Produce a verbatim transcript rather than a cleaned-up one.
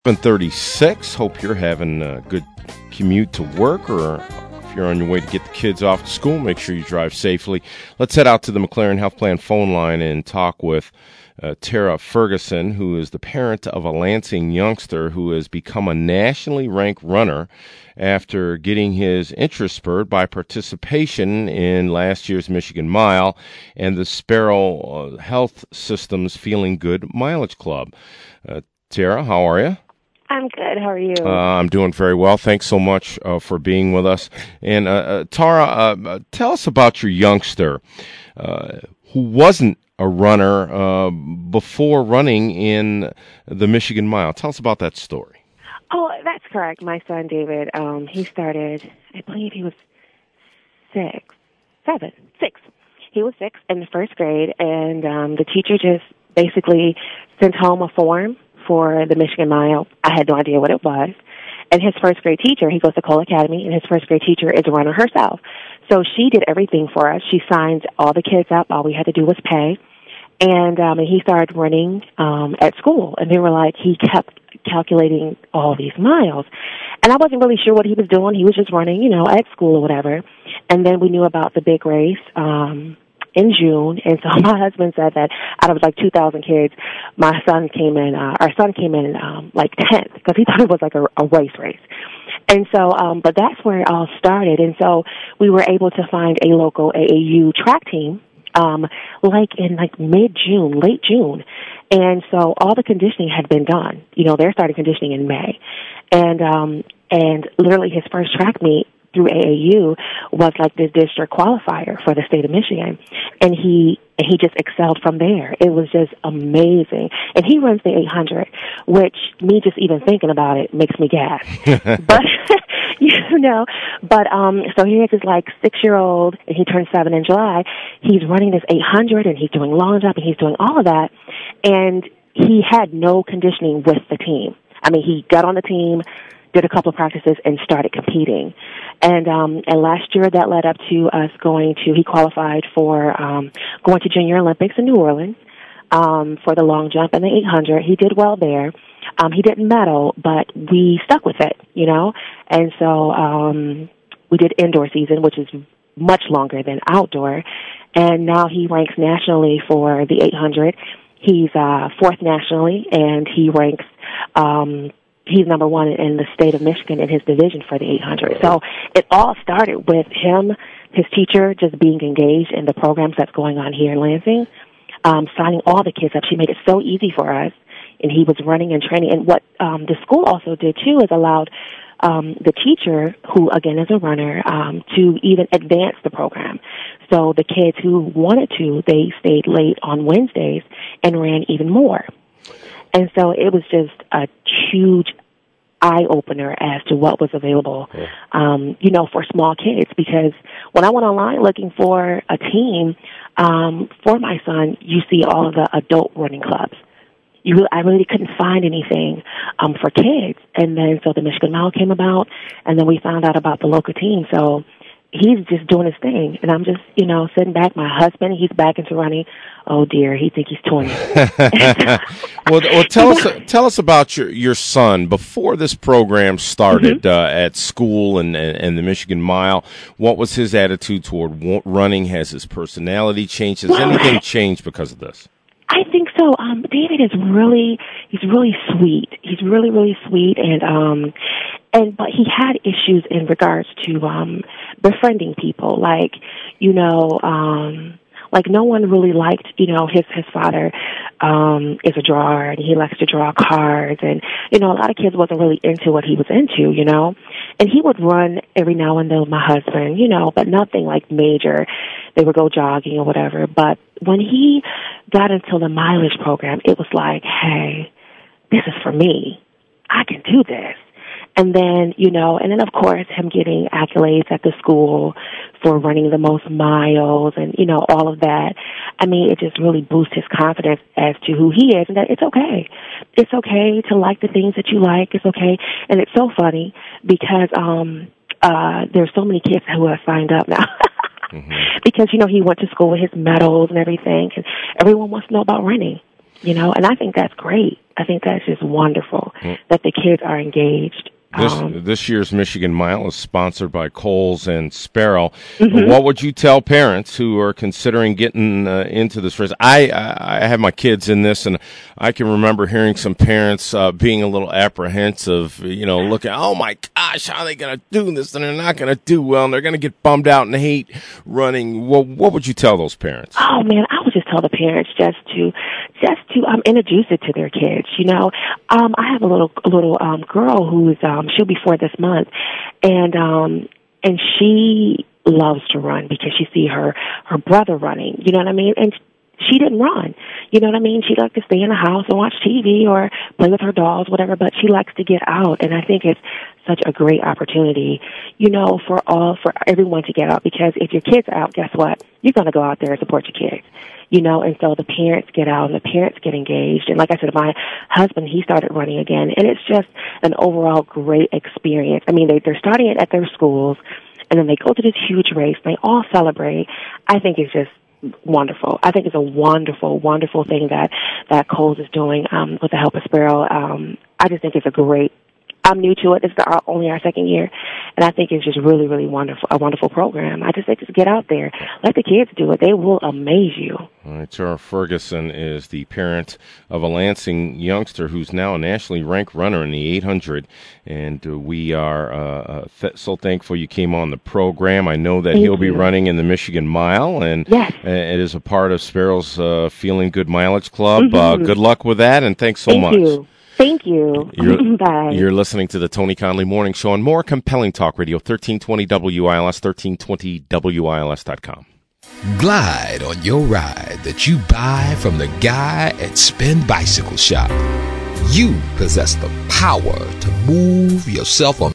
seven thirty-six. Hope you're having a good commute to work, or if you're on your way to get the kids off to school, make sure you drive safely. Let's head out to the McLaren Health Plan phone line and talk with uh, Tara Ferguson, who is the parent of a Lansing youngster who has become a nationally ranked runner after getting his interest spurred by participation in last year's Michigan Mile and the Sparrow uh, Health System's Feeling Good Mileage Club. Uh, Tara, how are you? I'm good. How are you? Uh, I'm doing very well. Thanks so much uh, for being with us. And uh, uh, Tara, uh, tell us about your youngster uh, who wasn't a runner uh, before running in the Michigan Mile. Tell us about that story. Oh, that's correct. My son, David, um, he started, I believe he was six, seven, six. He was six in the first grade, and um, the teacher just basically sent home a form for the Michigan Mile. I had no idea what it was. And his first grade teacher, he goes to Cole Academy, and his first grade teacher is a runner herself. So she did everything for us. She signed all the kids up. All we had to do was pay. And, um, and he started running um, at school. And they were like, he kept calculating all these miles. And I wasn't really sure what he was doing. He was just running, you know, at school or whatever. And then we knew about the big race um in June, and so my husband said that out of like two thousand kids, my son came in, uh, our son came in um, like tenth, because he thought it was like a, a race race. And so, um, but that's where it all started, and so we were able to find a local A A U track team, um, like in like mid-June, late June, and so all the conditioning had been done. You know, they're starting conditioning in May, and um, and literally his first track meet through A A U was like the district qualifier for the state of Michigan. And he he just excelled from there. It was just amazing. And he runs the eight hundred, which me just even thinking about it makes me gas. But, you know, but, um, so he has this like six-year-old, and he turned seven in July. He's running this eight hundred, and he's doing long jump, and he's doing all of that. And he had no conditioning with the team. I mean, he got on the team, did a couple of practices, and started competing. And um, and last year that led up to us going to, he qualified for um, going to Junior Olympics in New Orleans um, for the long jump and the eight hundred. He did well there. Um, he didn't medal, but we stuck with it, you know. And so um, we did indoor season, which is much longer than outdoor. And now he ranks nationally for the eight hundred. He's uh, fourth nationally, and he ranks um he's number one in the state of Michigan in his division for the eight hundred. So it all started with him, his teacher, just being engaged in the programs that's going on here in Lansing, um, signing all the kids up. She made it so easy for us, and he was running and training. And what um, the school also did, too, is allowed um, the teacher, who, again, is a runner, um, to even advance the program. So the kids who wanted to, they stayed late on Wednesdays and ran even more. And so it was just a huge eye-opener as to what was available, yeah. um, you know, for small kids. Because when I went online looking for a team um, for my son, you see all of the adult running clubs. You really, I really couldn't find anything um, for kids. And then so the Michigan Mile came about, and then we found out about the local team. So he's just doing his thing, and I'm just, you know, sitting back. My husband, he's back into running. Oh dear, he think he's twenty. well, well, tell us, tell us about your your son before this program started mm-hmm. uh, at school and, and and the Michigan Mile. What was his attitude toward running? Has his personality changed? Has well, anything changed because of this? I think so. Um, David is really, he's really sweet. He's really, really sweet, and um, and but he had issues in regards to um befriending people, like, you know, um. Like, no one really liked, you know, his, his father, um, is a drawer, and he likes to draw cards, and, you know, a lot of kids wasn't really into what he was into, you know, and he would run every now and then with my husband, you know, but nothing like major. They would go jogging or whatever, but when he got into the mileage program, it was like, hey, this is for me. I can do this. And then, you know, and then of course him getting accolades at the school for running the most miles and, you know, all of that. I mean, it just really boosts his confidence as to who he is, and that it's okay. It's okay to like the things that you like. It's okay. And it's so funny because um uh there's so many kids who have signed up now. mm-hmm. Because, you know, he went to school with his medals and everything, and everyone wants to know about running. You know, and I think that's great. I think that's just wonderful mm. that the kids are engaged. This, um, this year's Michigan Mile is sponsored by Kohl's and Sparrow. Mm-hmm. What would you tell parents who are considering getting uh, into this race? I, I I have my kids in this, and I can remember hearing some parents uh, being a little apprehensive, you know, looking, oh, my gosh, how are they going to do this? And they're not going to do well, and they're going to get bummed out and hate running. Well, what would you tell those parents? Oh, man, I would just tell the parents just to just to um, introduce it to their kids, you know. Um, I have a little a little um, girl who's, um, she'll be four this month, and um, and she loves to run because she see her, her brother running, you know what I mean? And she didn't run, you know what I mean? She liked to stay in the house and watch T V or play with her dolls, whatever, but she likes to get out, and I think it's such a great opportunity, you know, for all, for everyone to get out, because if your kids are out, guess what? You're going to go out there and support your kids, you know, and so the parents get out and the parents get engaged. And like I said, my husband, he started running again, and it's just an overall great experience. I mean, they, they're starting it at their schools, and then they go to this huge race, and they all celebrate. I think it's just wonderful. I think it's a wonderful, wonderful thing that, that Kohl's is doing um, with the help of Sparrow. Um, I just think it's a great, I'm new to it. It's the, our, only our second year, and I think it's just really, really wonderful, a wonderful program. I just think just get out there. Let the kids do it. They will amaze you. All right, Tara Ferguson is the parent of a Lansing youngster who's now a nationally ranked runner in the eight hundred, and uh, we are uh, th- so thankful you came on the program. I know that Thank he'll you. be running in the Michigan Mile, and yes. uh, it is a part of Sparrow's uh, Feeling Good Mileage Club. Mm-hmm. Uh, good luck with that, and thanks so Thank much. You. Thank you. You're, Bye. You're listening to the Tony Conley Morning Show on more compelling talk radio, thirteen twenty W I L S, thirteen twenty W I L S dot com. Glide on your ride that you buy from the guy at Spin Bicycle Shop. You possess the power to move yourself on